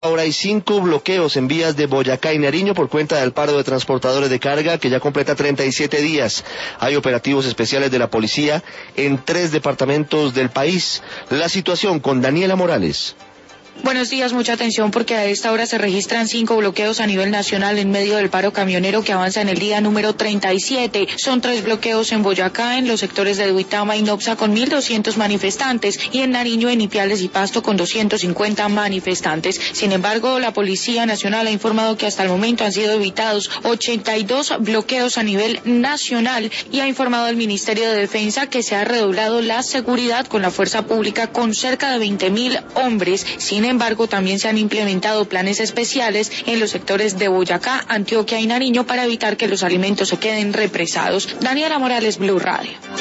Ahora hay 5 bloqueos en vías de Boyacá y Nariño por cuenta del paro de transportadores de carga que ya completa 37 días. Hay operativos especiales de la policía en 3 departamentos del país. La situación con Daniela Morales. Buenos días, mucha atención porque a esta hora se registran 5 bloqueos a nivel nacional en medio del paro camionero que avanza en el día número 37. Son 3 bloqueos en Boyacá, en los sectores de Duitama y Nopsa con 1.200 manifestantes y en Nariño, en Ipiales y Pasto con 250 manifestantes. Sin embargo, la Policía Nacional ha informado que hasta el momento han sido evitados 82 bloqueos a nivel nacional y ha informado el Ministerio de Defensa que se ha redoblado la seguridad con la fuerza pública con cerca de 20.000 hombres. Sin embargo, también se han implementado planes especiales en los sectores de Boyacá, Antioquia y Nariño para evitar que los alimentos se queden represados. Daniela Morales, Blue Radio.